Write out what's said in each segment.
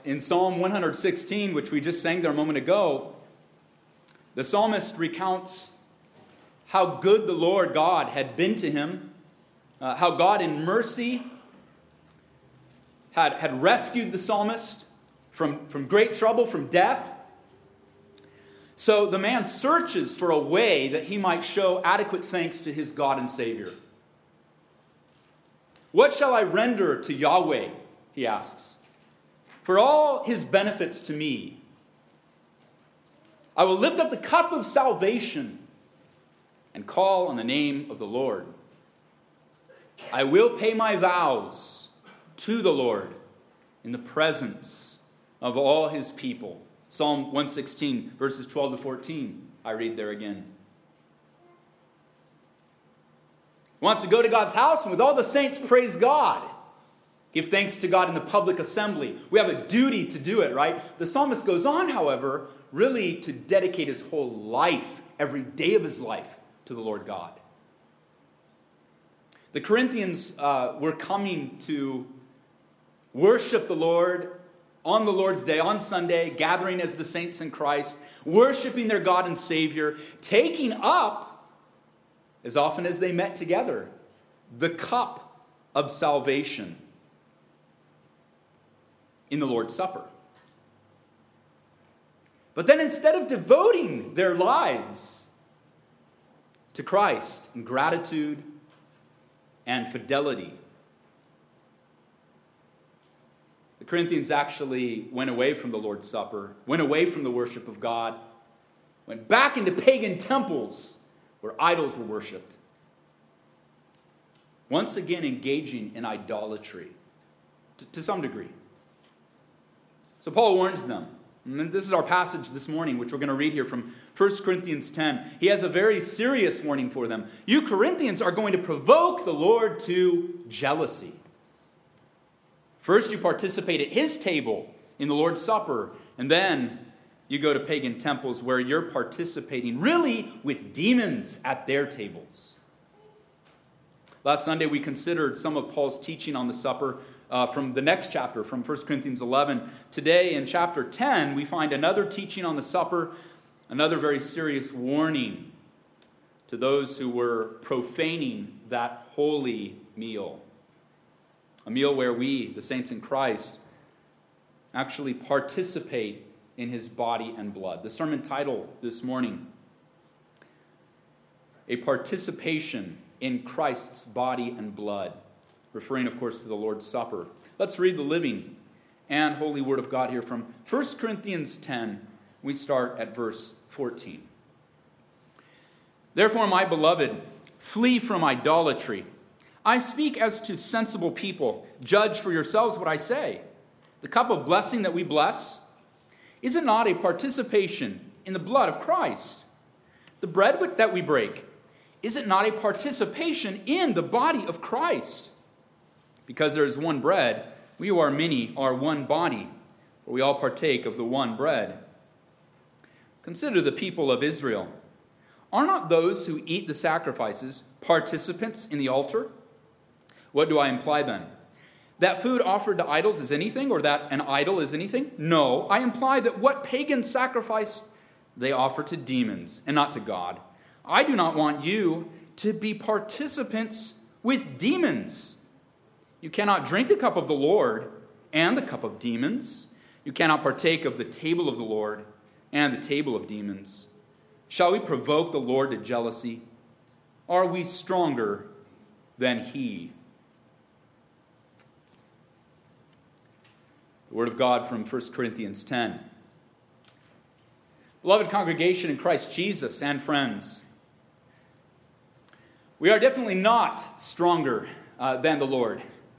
in Psalm 116, which we just sang there a moment ago, the psalmist recounts how good the Lord God had been to him, how God in mercy had rescued the psalmist from great trouble, from death. So the man searches for a way that he might show adequate thanks to his God and Savior. What shall I render to Yahweh, he asks, for all his benefits to me? I will lift up the cup of salvation and call on the name of the Lord. I will pay my vows to the Lord in the presence of all his people. Psalm 116, verses 12 to 14. I read there again. He wants to go to God's house and with all the saints praise God. Give thanks to God in the public assembly. We have a duty to do it, right? The psalmist goes on, however, really to dedicate his whole life, every day of his life, to the Lord God. The Corinthians were coming to worship the Lord on the Lord's Day, on Sunday, gathering as the saints in Christ, worshiping their God and Savior, taking up, as often as they met together, the cup of salvation in the Lord's Supper. But then instead of devoting their lives to Christ in gratitude and fidelity, the Corinthians actually went away from the Lord's Supper, went away from the worship of God, went back into pagan temples where idols were worshipped. Once again engaging in idolatry to some degree. So Paul warns them. And this is our passage this morning, which we're going to read here from 1 Corinthians 10. He has a very serious warning for them. You Corinthians are going to provoke the Lord to jealousy. First, you participate at his table in the Lord's Supper, and then you go to pagan temples where you're participating really with demons at their tables. Last Sunday, we considered some of Paul's teaching on the supper from the next chapter, from 1 Corinthians 11. Today, in chapter 10, we find another teaching on the supper, another very serious warning to those who were profaning that holy meal. A meal where we, the saints in Christ, actually participate in his body and blood. The sermon title this morning, A Participation in Christ's Body and Blood, referring, of course, to the Lord's Supper. Let's read the living and holy word of God here from 1 Corinthians 10. We start at verse 14. Therefore, my beloved, flee from idolatry. I speak as to sensible people. Judge for yourselves what I say. The cup of blessing that we bless, is it not a participation in the blood of Christ? The bread that we break, is it not a participation in the body of Christ? Because there is one bread, we who are many are one body, for we all partake of the one bread. Consider the people of Israel. Are not those who eat the sacrifices participants in the altar? What do I imply then? That food offered to idols is anything, or that an idol is anything? No, I imply that what pagan sacrifice they offer to demons and not to God. I do not want you to be participants with demons. You cannot drink the cup of the Lord and the cup of demons. You cannot partake of the table of the Lord and the table of demons. Shall we provoke the Lord to jealousy? Are we stronger than he? The word of God from 1 Corinthians 10. Beloved congregation in Christ Jesus and friends, we are definitely not stronger than the Lord.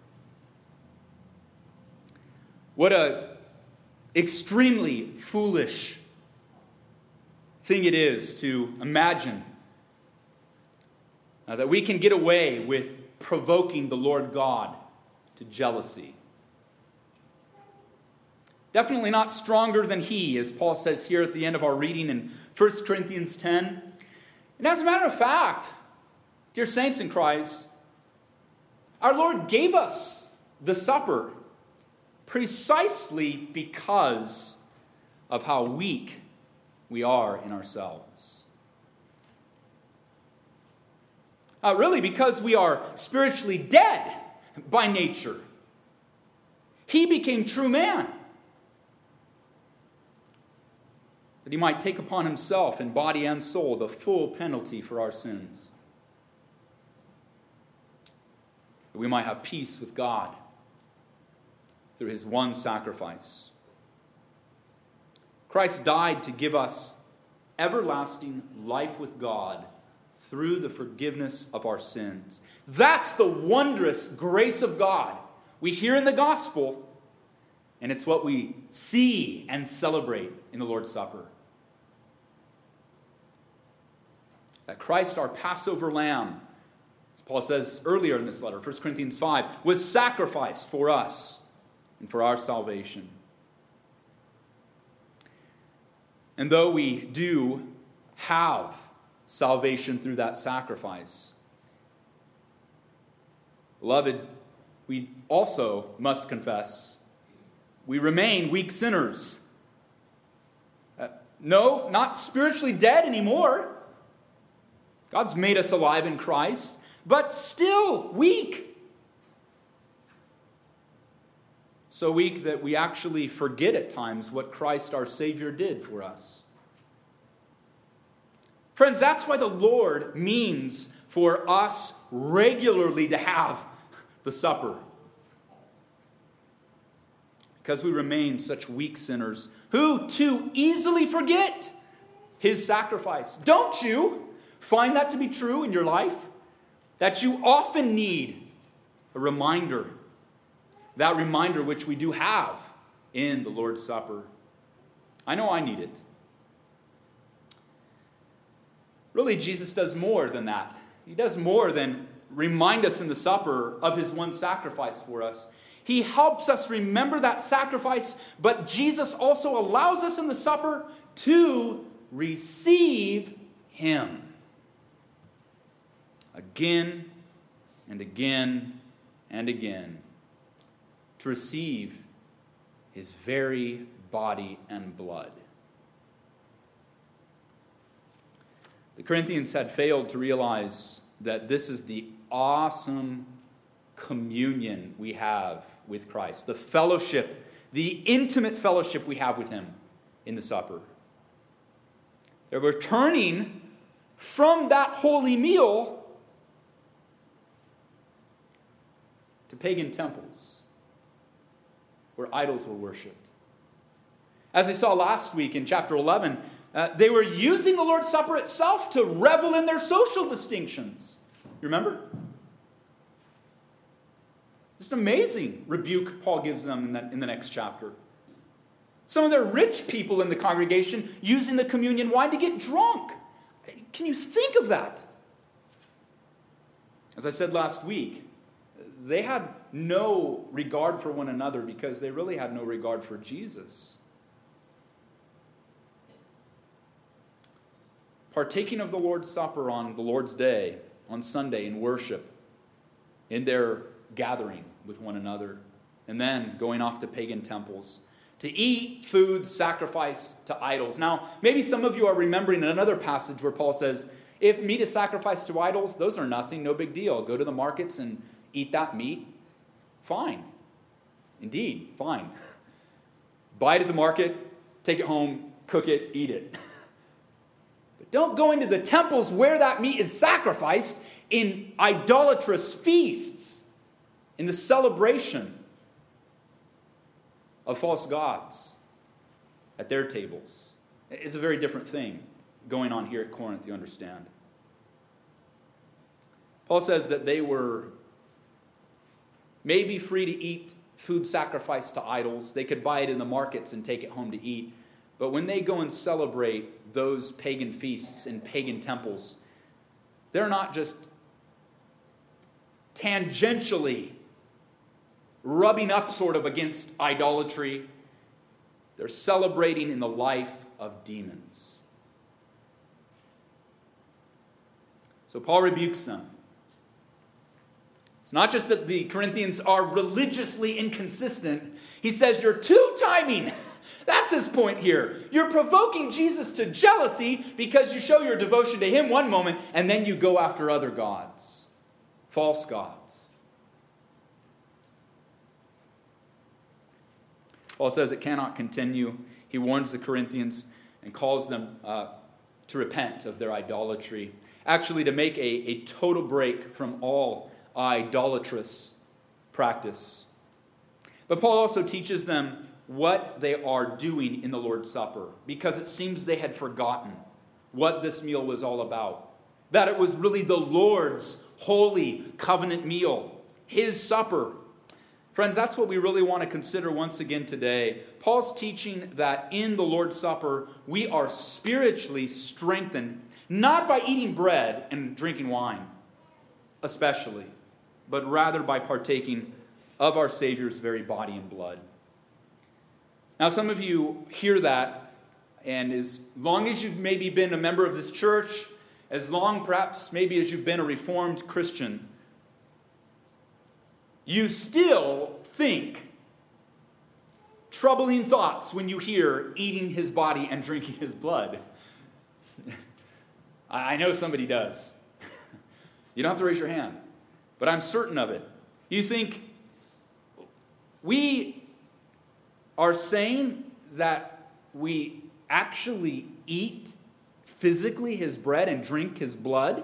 What a extremely foolish thing it is to imagine that we can get away with provoking the Lord God to jealousy. Definitely not stronger than he, as Paul says here at the end of our reading in 1 Corinthians 10. And as a matter of fact, dear saints in Christ, our Lord gave us the supper precisely because of how weak we are in ourselves. Really, because we are spiritually dead by nature. He became true man, that he might take upon himself in body and soul the full penalty for our sins, that we might have peace with God through his one sacrifice. Christ died to give us everlasting life with God through the forgiveness of our sins. That's the wondrous grace of God we hear in the gospel, and it's what we see and celebrate in the Lord's Supper. That Christ, our Passover lamb, as Paul says earlier in this letter, 1 Corinthians 5, was sacrificed for us and for our salvation. And though we do have salvation through that sacrifice, beloved, we also must confess we remain weak sinners. No, not spiritually dead anymore. God's made us alive in Christ, but still weak. So weak that we actually forget at times what Christ our Savior did for us. Friends, that's why the Lord means for us regularly to have the supper. Because we remain such weak sinners who too easily forget his sacrifice. Don't you find that to be true in your life? That you often need a reminder. That reminder which we do have in the Lord's Supper. I know I need it. Really, Jesus does more than that. He does more than remind us in the supper of his one sacrifice for us. He helps us remember that sacrifice, but Jesus also allows us in the supper to receive him. Again and again and again. To receive his very body and blood. The Corinthians had failed to realize that this is the awesome communion we have with Christ. The fellowship, the intimate fellowship we have with him in the supper. They're returning from that holy meal to pagan temples where idols were worshipped. As we saw last week in chapter 11, they were using the Lord's Supper itself to revel in their social distinctions. You remember? Just an amazing rebuke Paul gives them in the next chapter. Some of the rich people in the congregation using the communion wine to get drunk. Can you think of that? As I said last week, they had no regard for one another because they really had no regard for Jesus. Partaking of the Lord's Supper on the Lord's Day, on Sunday in worship, in their gathering with one another, and then going off to pagan temples to eat food sacrificed to idols. Now, maybe some of you are remembering another passage where Paul says, if meat is sacrificed to idols, those are nothing, no big deal. Go to the markets and eat that meat. Fine. Indeed, fine. Buy it at the market, take it home, cook it, eat it. But don't go into the temples where that meat is sacrificed in idolatrous feasts, in the celebration of false gods at their tables. It's a very different thing going on here at Corinth, you understand. Paul says that they were maybe free to eat food sacrificed to idols. They could buy it in the markets and take it home to eat. But when they go and celebrate those pagan feasts in pagan temples, they're not just tangentially rubbing up sort of against idolatry. They're celebrating in the life of demons. So Paul rebukes them. It's not just that the Corinthians are religiously inconsistent. He says you're two-timing. That's his point here. You're provoking Jesus to jealousy because you show your devotion to him one moment and then you go after other gods, false gods. Paul says it cannot continue. He warns the Corinthians and calls them to repent of their idolatry. Actually, to make a total break from all idolatrous practice. But Paul also teaches them what they are doing in the Lord's Supper, because it seems they had forgotten what this meal was all about. That it was really the Lord's holy covenant meal, his supper. Friends, that's what we really want to consider once again today. Paul's teaching that in the Lord's Supper, we are spiritually strengthened, not by eating bread and drinking wine, especially, but rather by partaking of our Savior's very body and blood. Now, some of you hear that, and as long as you've maybe been a member of this church, as long perhaps maybe as you've been a Reformed Christian, you still think troubling thoughts when you hear eating his body and drinking his blood. I know somebody does. You don't have to raise your hand, but I'm certain of it. You think, we are saying that we actually eat physically his bread and drink his blood?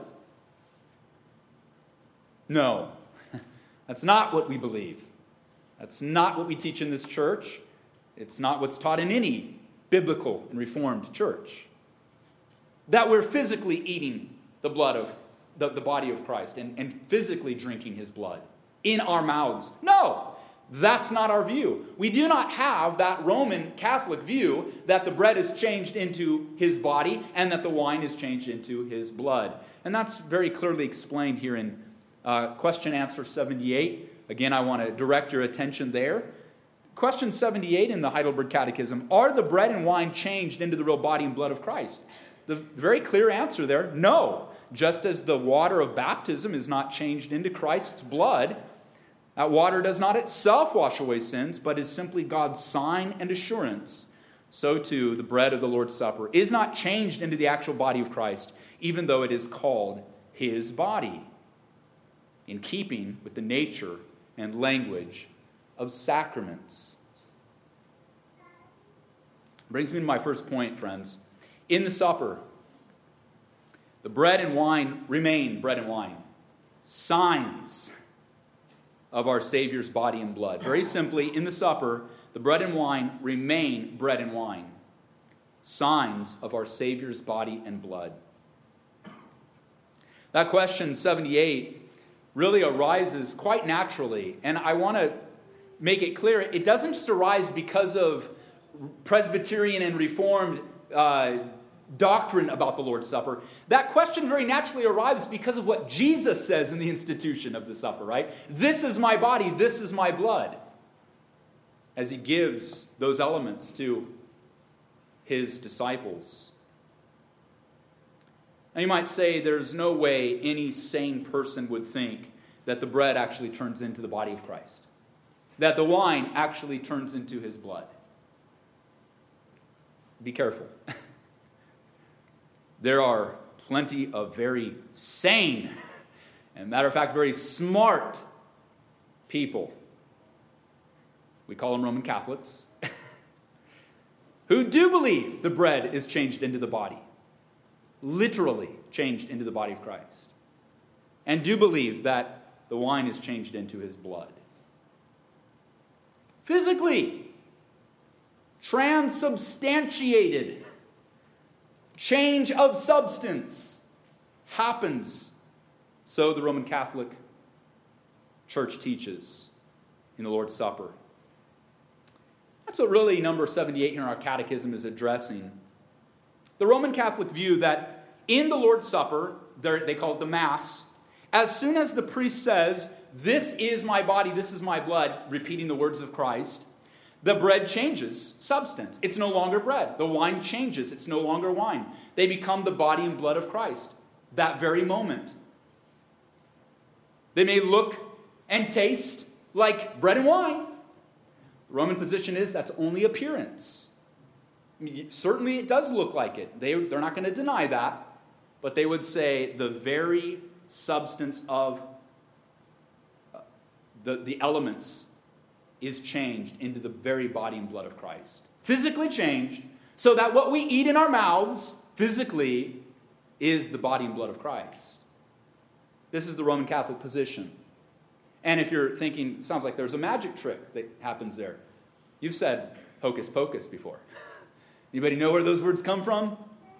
No. That's not what we believe. That's not what we teach in this church. It's not what's taught in any biblical and Reformed church. That we're physically eating the blood of the body of Christ and physically drinking his blood in our mouths. No, that's not our view. We do not have that Roman Catholic view that the bread is changed into his body and that the wine is changed into his blood. And that's very clearly explained here in question answer 78. Again, I want to direct your attention there. Question 78 in the Heidelberg Catechism: are the bread and wine changed into the real body and blood of Christ? The very clear answer there, no. Just as the water of baptism is not changed into Christ's blood, that water does not itself wash away sins, but is simply God's sign and assurance. So too, the bread of the Lord's Supper is not changed into the actual body of Christ, even though it is called his body, in keeping with the nature and language of sacraments. Brings me to my first point, friends. In the supper, the bread and wine remain bread and wine, signs of our Savior's body and blood. Very simply, in the supper, the bread and wine remain bread and wine, signs of our Savior's body and blood. That question 78 really arises quite naturally, and I want to make it clear, it doesn't just arise because of Presbyterian and Reformed doctrine about the Lord's Supper. That question very naturally arrives because of what Jesus says in the institution of the supper, right? This is my body, this is my blood. As he gives those elements to his disciples. Now you might say there's no way any sane person would think that the bread actually turns into the body of Christ. That the wine actually turns into his blood. Be careful. There are plenty of very sane, and matter of fact, very smart people. We call them Roman Catholics, who do believe the bread is changed into the body. Literally changed into the body of Christ. And do believe that the wine is changed into his blood. Physically, transubstantiated, change of substance happens. So the Roman Catholic Church teaches in the Lord's Supper. That's what really number 78 in our catechism is addressing. The Roman Catholic view that in the Lord's Supper, they call it the Mass, as soon as the priest says, "This is my body, this is my blood," repeating the words of Christ, the bread changes substance. It's no longer bread. The wine changes. It's no longer wine. They become the body and blood of Christ that very moment. They may look and taste like bread and wine. The Roman position is that's only appearance. I mean, certainly it does look like it. They're not going to deny that, but they would say the very substance of the elements is changed into the very body and blood of Christ. Physically changed, so that what we eat in our mouths physically is the body and blood of Christ. This is the Roman Catholic position. And if you're thinking, sounds like there's a magic trick that happens there. You've said hocus pocus before. Anybody know where those words come from?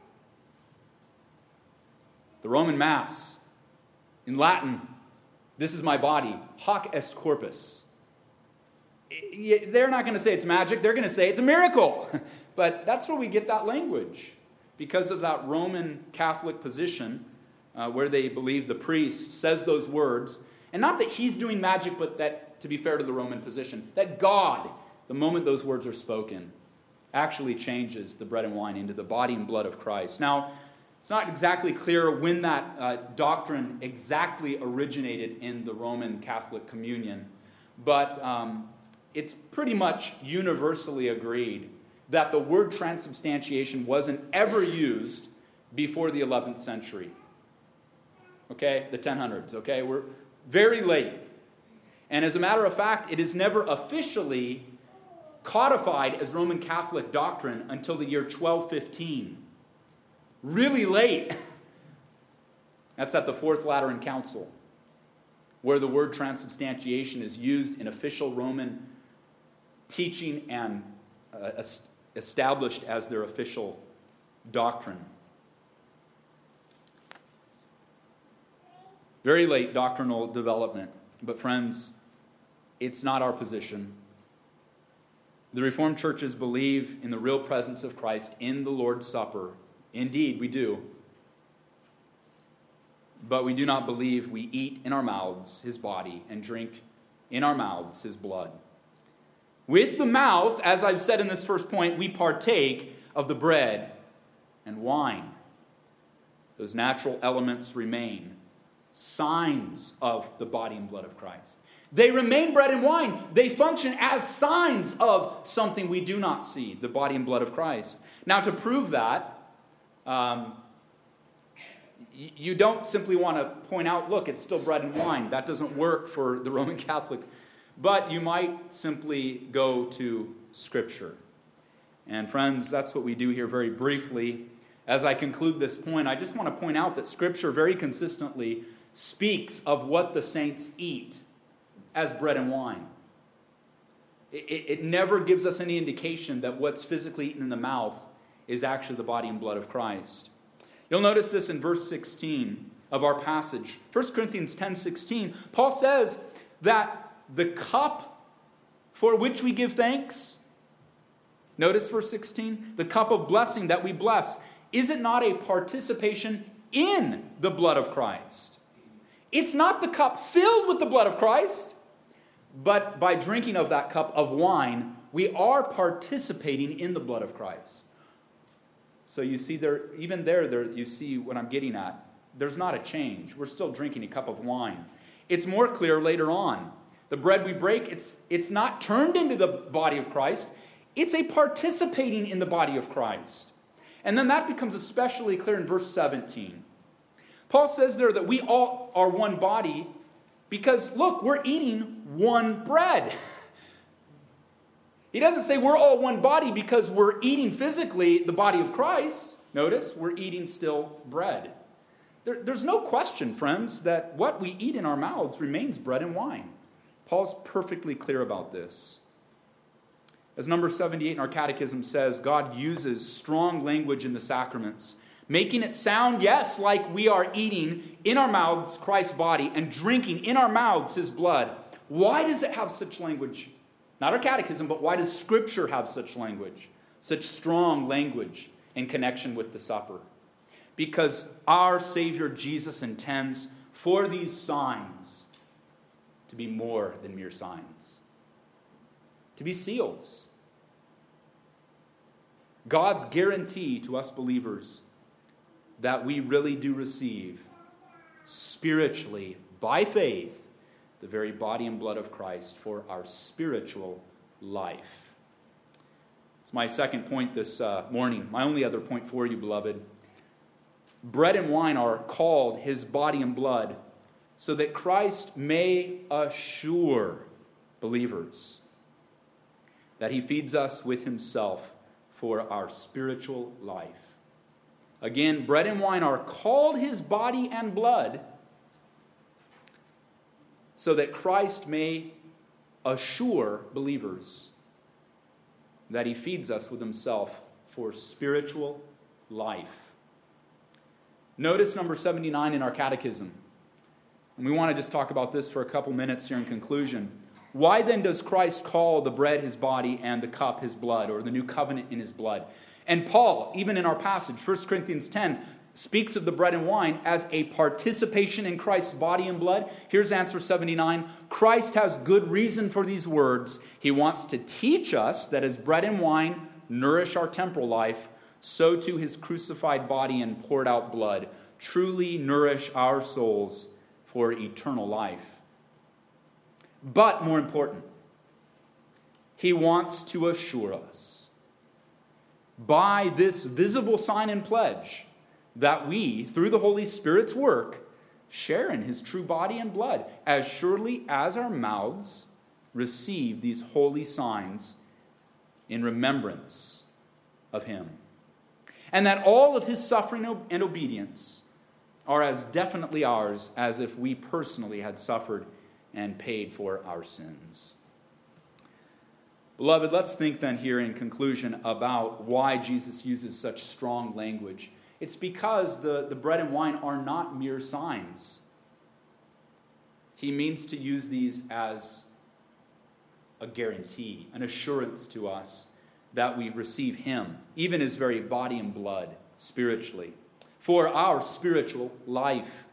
The Roman Mass. In Latin, this is my body, hoc est corpus. They're not going to say it's magic, they're going to say it's a miracle. But that's where we get that language. Because of that Roman Catholic position, where they believe the priest says those words, and not that he's doing magic, but that, to be fair to the Roman position, that God, the moment those words are spoken, actually changes the bread and wine into the body and blood of Christ. Now, it's not exactly clear when that doctrine exactly originated in the Roman Catholic communion, but it's pretty much universally agreed that the word transubstantiation wasn't ever used before the 11th century. Okay, the 1000s, okay? We're very late. And as a matter of fact, it is never officially codified as Roman Catholic doctrine until the year 1215. Really late. That's at the Fourth Lateran Council, where the word transubstantiation is used in official Roman teaching and established as their official doctrine. Very late doctrinal development. But friends, it's not our position. The Reformed churches believe in the real presence of Christ in the Lord's Supper. Indeed, we do. But we do not believe we eat in our mouths his body and drink in our mouths his blood. With the mouth, as I've said in this first point, we partake of the bread and wine. Those natural elements remain signs of the body and blood of Christ. They remain bread and wine. They function as signs of something we do not see, the body and blood of Christ. Now, to prove that, you don't simply want to point out, look, it's still bread and wine. That doesn't work for the Roman Catholic. But you might simply go to Scripture. And friends, that's what we do here very briefly. As I conclude this point, I just want to point out that Scripture very consistently speaks of what the saints eat as bread and wine. It never gives us any indication that what's physically eaten in the mouth is actually the body and blood of Christ. You'll notice this in verse 16 of our passage. 1 Corinthians 10:16, Paul says that the cup for which we give thanks, notice verse 16, the cup of blessing that we bless, is it not a participation in the blood of Christ? It's not the cup filled with the blood of Christ, but by drinking of that cup of wine, we are participating in the blood of Christ. So you see there, even there you see what I'm getting at. There's not a change. We're still drinking a cup of wine. It's more clear later on. The bread we break, it's not turned into the body of Christ. It's a participating in the body of Christ. And then that becomes especially clear in verse 17. Paul says there that we all are one body because, look, we're eating one bread. He doesn't say we're all one body because we're eating physically the body of Christ. Notice, we're eating still bread. There's no question, friends, that what we eat in our mouths remains bread and wine. Paul's perfectly clear about this. As number 78 in our catechism says, God uses strong language in the sacraments, making it sound, yes, like we are eating in our mouths Christ's body and drinking in our mouths his blood. Why does it have such language? Not our catechism, but why does Scripture have such language? Such strong language in connection with the supper? Because our Savior Jesus intends for these signs to be more than mere signs. To be seals. God's guarantee to us believers that we really do receive spiritually, by faith, the very body and blood of Christ for our spiritual life. It's my second point this morning. My only other point for you, beloved. Bread and wine are called his body and blood so that Christ may assure believers that he feeds us with himself for our spiritual life. Again, bread and wine are called his body and blood so that Christ may assure believers that he feeds us with himself for spiritual life. Notice number 79 in our catechism. And we want to just talk about this for a couple minutes here in conclusion. Why then does Christ call the bread his body and the cup his blood, or the new covenant in his blood? And Paul, even in our passage, 1 Corinthians 10, speaks of the bread and wine as a participation in Christ's body and blood. Here's answer 79. Christ has good reason for these words. He wants to teach us that as bread and wine nourish our temporal life, so too his crucified body and poured out blood truly nourish our souls for eternal life. But more important, he wants to assure us by this visible sign and pledge that we, through the Holy Spirit's work, share in his true body and blood, as surely as our mouths receive these holy signs in remembrance of him. And that all of his suffering and obedience are as definitely ours as if we personally had suffered and paid for our sins. Beloved, let's think then here in conclusion about why Jesus uses such strong language. It's because the bread and wine are not mere signs. He means to use these as a guarantee, an assurance to us that we receive him, even his very body and blood, spiritually, for our spiritual life.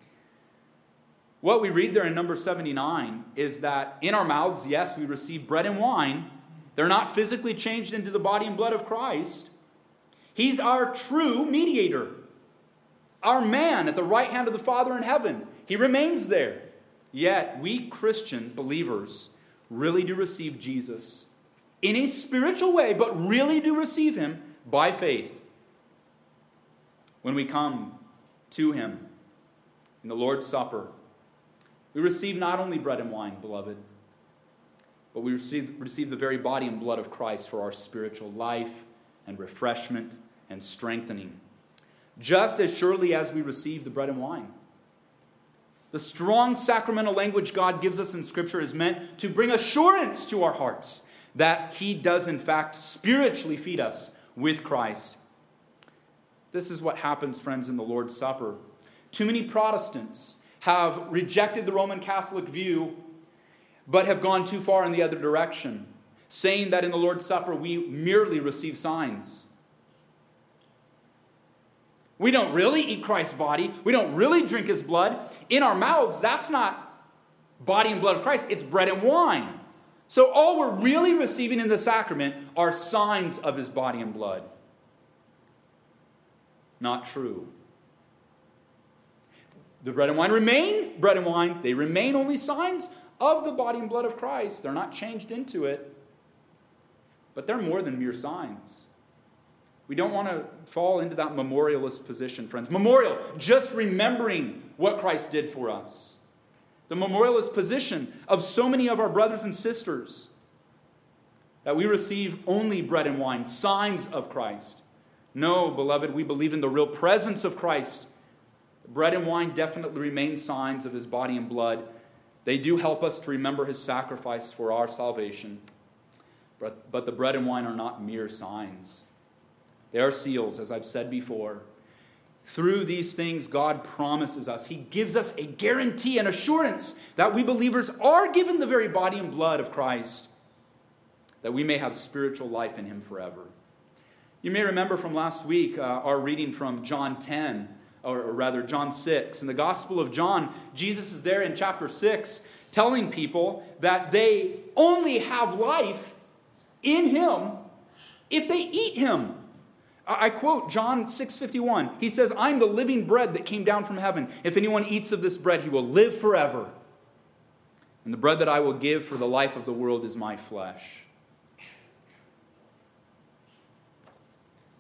What we read there in number 79 is that in our mouths, yes, we receive bread and wine. They're not physically changed into the body and blood of Christ. He's our true mediator, our man at the right hand of the Father in heaven. He remains there. Yet we Christian believers really do receive Jesus in a spiritual way, but really do receive him by faith. When we come to him in the Lord's Supper, we receive not only bread and wine, beloved, but we receive the very body and blood of Christ for our spiritual life and refreshment and strengthening, just as surely as we receive the bread and wine. The strong sacramental language God gives us in Scripture is meant to bring assurance to our hearts that he does in fact spiritually feed us with Christ. This is what happens, friends, in the Lord's Supper. Too many Protestants have rejected the Roman Catholic view, but have gone too far in the other direction, saying that in the Lord's Supper we merely receive signs. We don't really eat Christ's body. We don't really drink his blood. In our mouths, that's not body and blood of Christ. It's bread and wine. So all we're really receiving in the sacrament are signs of his body and blood. Not true. The bread and wine remain bread and wine. They remain only signs of the body and blood of Christ. They're not changed into it. But they're more than mere signs. We don't want to fall into that memorialist position, friends. Memorial, just remembering what Christ did for us. The memorialist position of so many of our brothers and sisters, that we receive only bread and wine, signs of Christ. No, beloved, we believe in the real presence of Christ. Bread and wine definitely remain signs of his body and blood. They do help us to remember his sacrifice for our salvation. But the bread and wine are not mere signs. They are seals, as I've said before. Through these things, God promises us. He gives us a guarantee and assurance that we believers are given the very body and blood of Christ, that we may have spiritual life in him forever. You may remember from last week our reading from John 10, or rather John 6. In the Gospel of John, Jesus is there in chapter 6 telling people that they only have life in him if they eat him. I quote John 6:51. He says, "I'm the living bread that came down from heaven. If anyone eats of this bread, he will live forever. And the bread that I will give for the life of the world is my flesh."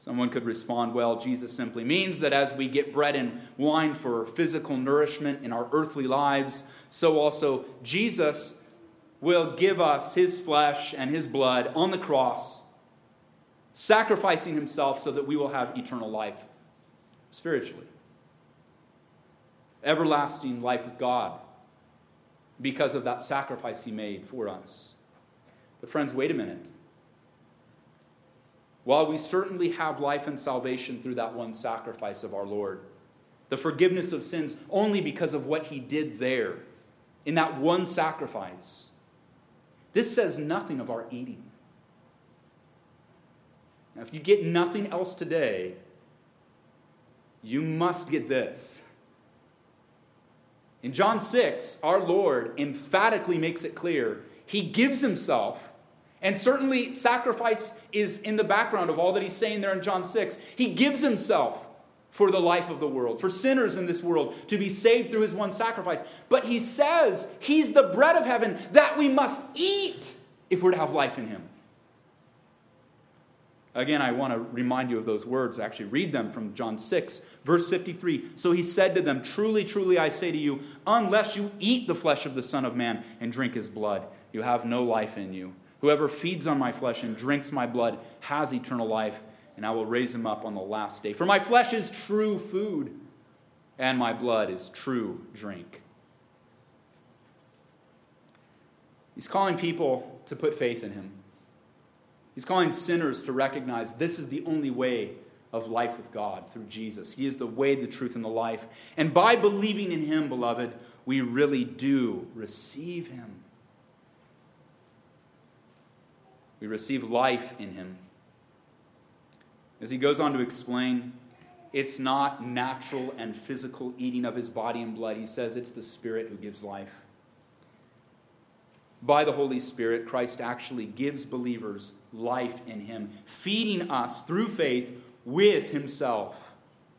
Someone could respond, well, Jesus simply means that as we get bread and wine for physical nourishment in our earthly lives, so also Jesus will give us his flesh and his blood on the cross, sacrificing himself so that we will have eternal life spiritually. Everlasting life with God because of that sacrifice he made for us. But friends, wait a minute. While we certainly have life and salvation through that one sacrifice of our Lord, the forgiveness of sins only because of what he did there, in that one sacrifice, this says nothing of our eating. Now, if you get nothing else today, you must get this. In John 6, our Lord emphatically makes it clear. He gives himself. And certainly sacrifice is in the background of all that he's saying there in John 6. He gives himself for the life of the world, for sinners in this world to be saved through his one sacrifice. But he says he's the bread of heaven that we must eat if we're to have life in him. Again, I want to remind you of those words. Actually, read them from John 6, verse 53. So he said to them, truly, truly, I say to you, unless you eat the flesh of the Son of Man and drink his blood, you have no life in you. Whoever feeds on my flesh and drinks my blood has eternal life, and I will raise him up on the last day. For my flesh is true food, and my blood is true drink. He's calling people to put faith in him. He's calling sinners to recognize this is the only way of life with God, through Jesus. He is the way, the truth, and the life. And by believing in him, beloved, we really do receive him. We receive life in him. As he goes on to explain, it's not natural and physical eating of his body and blood. He says it's the Spirit who gives life. By the Holy Spirit, Christ actually gives believers life in him, feeding us through faith with himself.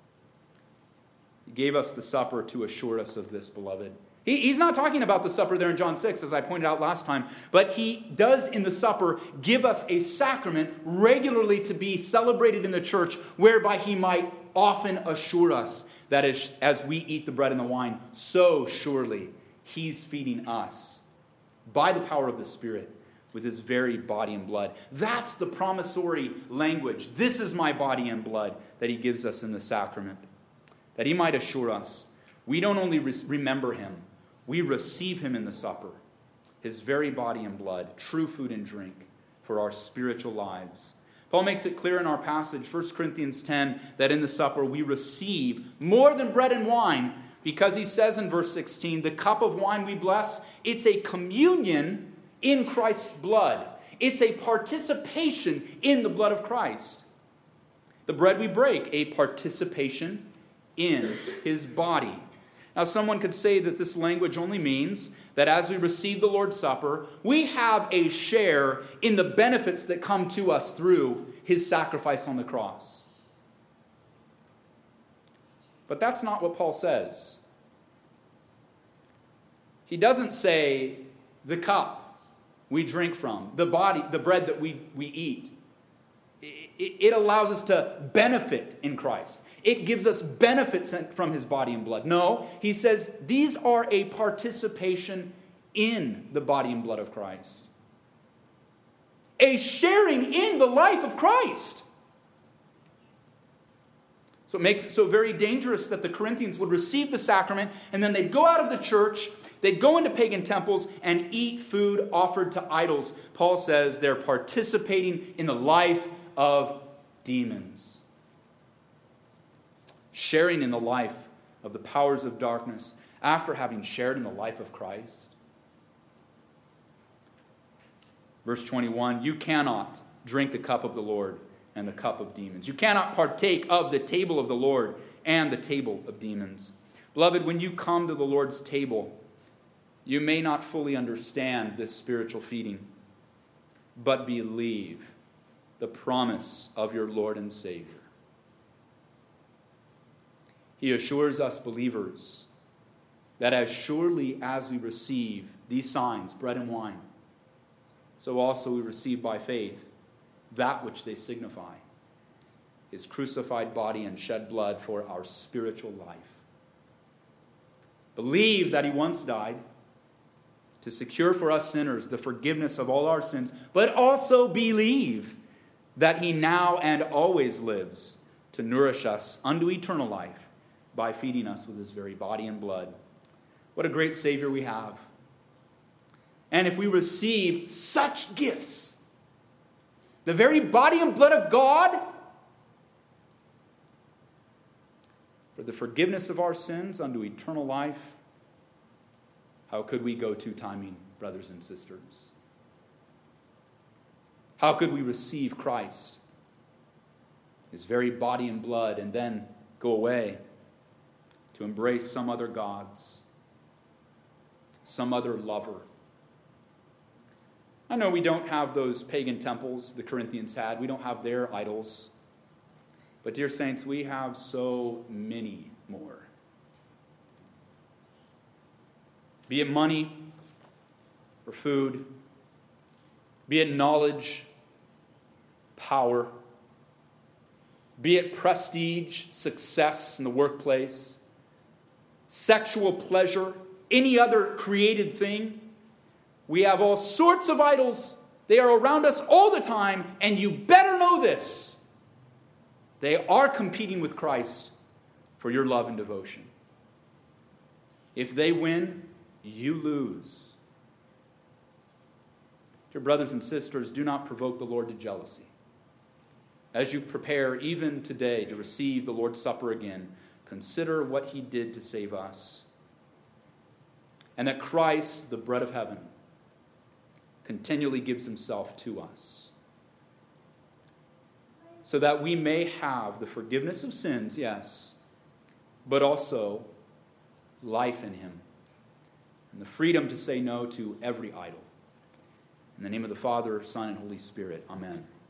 He gave us the supper to assure us of this, beloved. He's not talking about the supper there in John 6, as I pointed out last time, but he does in the supper give us a sacrament regularly to be celebrated in the church, whereby he might often assure us that as we eat the bread and the wine, so surely he's feeding us by the power of the Spirit with his very body and blood. That's the promissory language. This is my body and blood that he gives us in the sacrament, that he might assure us we don't only remember him, we receive him in the supper, his very body and blood, true food and drink for our spiritual lives. Paul makes it clear in our passage, 1 Corinthians 10, that in the supper we receive more than bread and wine, because he says in verse 16, the cup of wine we bless, it's a communion in Christ's blood. It's a participation in the blood of Christ. The bread we break, a participation in his body. Now, someone could say that this language only means that as we receive the Lord's Supper, we have a share in the benefits that come to us through his sacrifice on the cross. But that's not what Paul says. He doesn't say the cup we drink from, the body, the bread that we eat. It allows us to benefit in Christ. It gives us benefits from his body and blood. No, he says these are a participation in the body and blood of Christ. A sharing in the life of Christ. So it makes it so very dangerous that the Corinthians would receive the sacrament and then they'd go out of the church, they'd go into pagan temples and eat food offered to idols. Paul says they're participating in the life of demons. Sharing in the life of the powers of darkness after having shared in the life of Christ. Verse 21, you cannot drink the cup of the Lord and the cup of demons. You cannot partake of the table of the Lord and the table of demons. Beloved, when you come to the Lord's table, you may not fully understand this spiritual feeding, but believe the promise of your Lord and Savior. He assures us believers that as surely as we receive these signs, bread and wine, so also we receive by faith that which they signify. his crucified body and shed blood for our spiritual life. Believe that he once died to secure for us sinners the forgiveness of all our sins, but also believe that he now and always lives to nourish us unto eternal life by feeding us with his very body and blood. What a great Savior we have. And if we receive such gifts, the very body and blood of God, for the forgiveness of our sins unto eternal life, how could we go to timing, brothers and sisters? How could we receive Christ, his very body and blood, and then go away to embrace some other gods, some other lover? I know we don't have those pagan temples the Corinthians had. We don't have their idols. But dear saints, we have so many more. Be it money or food, be it knowledge, power, be it prestige, success in the workplace, sexual pleasure, any other created thing. We have all sorts of idols. They are around us all the time, and you better know this. They are competing with Christ for your love and devotion. If they win, you lose. Dear brothers and sisters, do not provoke the Lord to jealousy. As you prepare even today to receive the Lord's Supper again, consider what he did to save us. And that Christ, the bread of heaven, continually gives himself to us, so that we may have the forgiveness of sins, yes, but also life in him, and the freedom to say no to every idol. In the name of the Father, Son, and Holy Spirit, amen.